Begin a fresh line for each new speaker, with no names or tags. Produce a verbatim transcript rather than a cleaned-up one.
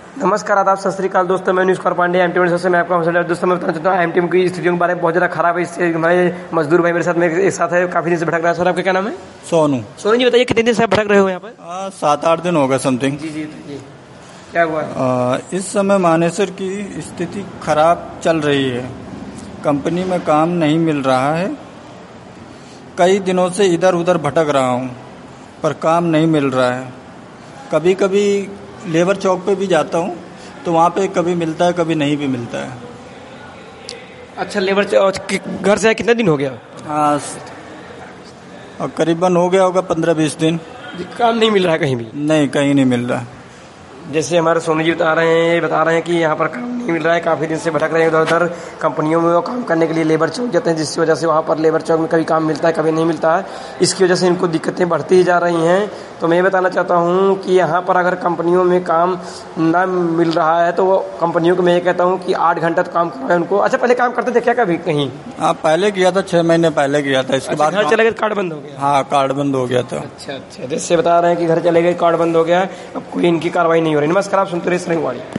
नमस्कार, आदाब, सत श्री अकाल दोस्तों। मैं न्यूज़ कुमार पांडे एम टी से मैं आपका हौसला दोस्तों मैं बताना चाहता हूँ एम टी की स्थितियों के बारे में। बहुत ज़्यादा खराब है। इससे हमारे मजदूर भाई मेरे साथ में एक साथ है, काफ़ी दिन से भटक रहा है। सर आपका क्या नाम है?
सोनू।
सोनू जी बताइए, कितने दिन से आप भटक रहे हो यहाँ पर?
आ, सात आठ दिन हो गए समथिंग।
जी जी जी, क्या हुआ?
आ, इस समय मानेसर की स्थिति खराब चल रही है। कंपनी में काम नहीं मिल रहा है। कई दिनों से इधर उधर भटक रहा हूँ पर काम नहीं मिल रहा है। कभी कभी लेबर चौक पे भी जाता हूँ तो वहाँ पे कभी मिलता है, कभी नहीं भी मिलता है।
अच्छा, लेबर घर से कितना दिन हो गया?
हाँ, और करीबन हो गया होगा पंद्रह बीस दिन।
काम नहीं मिल रहा है कहीं भी?
नहीं, कहीं नहीं मिल रहा।
जैसे हमारे सोनू जी बता रहे हैं बता रहे हैं कि यहाँ पर काम नहीं मिल रहा है, काफ़ी दिन से भटक रहे हैं इधर उधर। कंपनियों में वो काम करने के लिए लेबर चौक जाते हैं, जिसकी वजह से वहाँ पर लेबर चौक में कभी काम मिलता है, कभी नहीं मिलता है। इसकी वजह से इनको दिक्कतें बढ़ती ही जा रही हैं। तो मैं बताना चाहता हूँ कि यहाँ पर अगर कंपनियों में काम ना मिल रहा है तो वो कंपनियों को मैं ये कहता हूँ कि आठ घंटा तो काम करवाएं उनको। अच्छा, पहले काम करते थे क्या कभी कहीं?
हाँ, पहले किया था, छः महीने पहले किया था। इसके बाद
घर चले गए, कार्ड बंद हो गया?
हाँ, कार्ड बंद हो गया था।
अच्छा अच्छा, जैसे बता रहे हैं कि घर चले गए, कार्ड बंद हो गया, अब कोई इनकी कार्रवाई नहीं हो रही। नमस्कार, आप सुनते रहिए वाली।